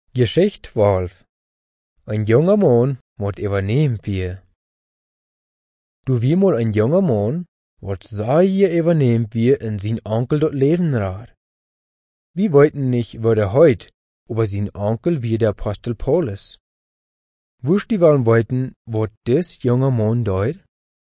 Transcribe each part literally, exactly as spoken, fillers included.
Geschicht twaalf. Een jonge man wordt überneemt wie. Du wie mal een jonge man, wordt zeer überneemt wie in zijn Onkel dat Leben raar. Wir wollten nicht, wo der heut, aber sein Onkel wie der Apostel Paulus. Wusst die wollen wollten, wo des junge Mann deut?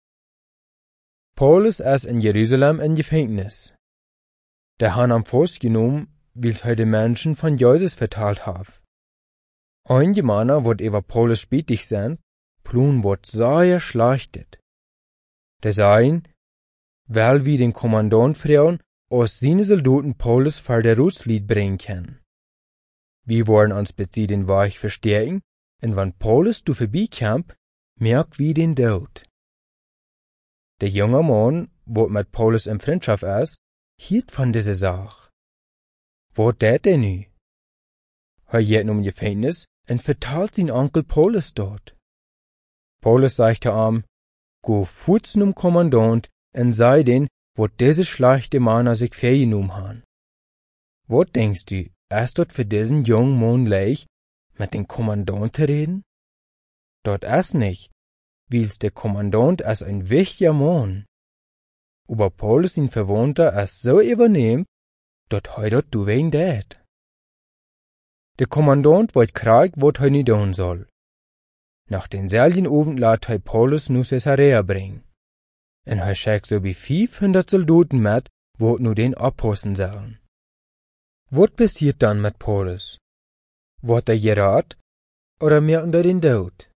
Paulus ist in Jerusalem in Gefängnis. Der han am Fuß genommen, weil's heute Menschen von Jesus verteilt haf. Einige Männer, wot über Paulus spietig sind, plun wot sehr schlachtet. Der sein, weil wir den Kommandant frauen, aus seine Soldaten Paulus vor der Russlied bringen können. Wir wollen uns bezieht den Weg verstärken, und wenn Paulus du vorbeikommt, merkt wie den Tod. Der junge Mann, wo mit Paulus in Freundschaft ist, hielt von dieser Sache. Wo tät er nu? Er geht nun im Gefängnis und verteilt sein Onkel Paulus dort. Paulus sagte ihm, go fort zum Kommandant und sei den, wo diese schlechte Männer sich vergenommen haben. Wo denkst du, ist dort für diesen jungen Mann leicht, mit dem Kommandant zu reden? Dort ist nicht, weil's der Kommandant ist ein wichtiger Mann. Aber Paulus ihn Verwandter ist so übernehmt, dort heu dort du wegen dat. Der Kommandant wollt krieg, wat heu nie tun soll. Nach den selben Abend lädt heu Paulus nu Caesarea bringen. Und heu schickt so wie fünfhundert Soldaten mit, wo nu den abpassen sollen. Wat passiert dann mit Paulus? Wird er gerat, oder merken er den Tod?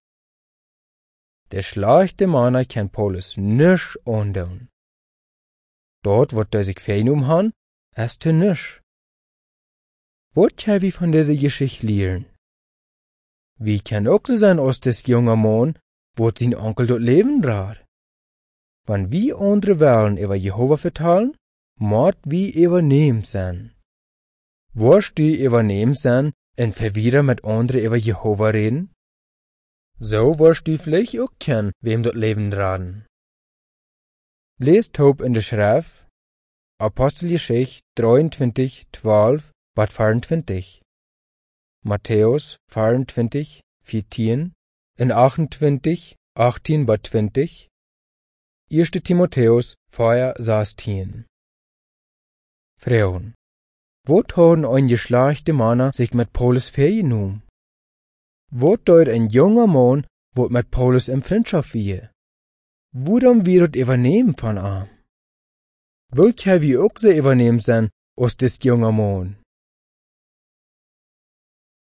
Der schlechte Mann kann Paulus nisch andun. Dort, wo er sich vergenommen han, ist er nisch. Wat kann wir von dieser Geschichte lernen? Wie kann auch so sein aus des jungen Mann, wo sein Onkel dort leben rar? Wenn wir andere Wellen über Jehova vertellen, mord wir übernehmen sein. Wirst du übernehmen sein und verwirren mit anderen über Jehova reden? So wirst du vielleicht auch kennen, wem dort leben raten. Lest hob in der Schrift, Apostelgeschichte dreiundzwanzig, zwölf, Bad vierundzwanzig. Matthäus vierundzwanzig, vierzehn, in achtundzwanzig, achtzehn, Bad zwanzig. erster Timotheus vier, sechzehn. Frauen. Wot haben ein geschlechte Männer sich mit Paulus vergenommen? Wot deut ein junger Mann, wot mit Paulus in Freundschaft wie? Worum wird übernehmen von ihm? Wollt ja wie auch so übernehmen sein, aus des junger Mann?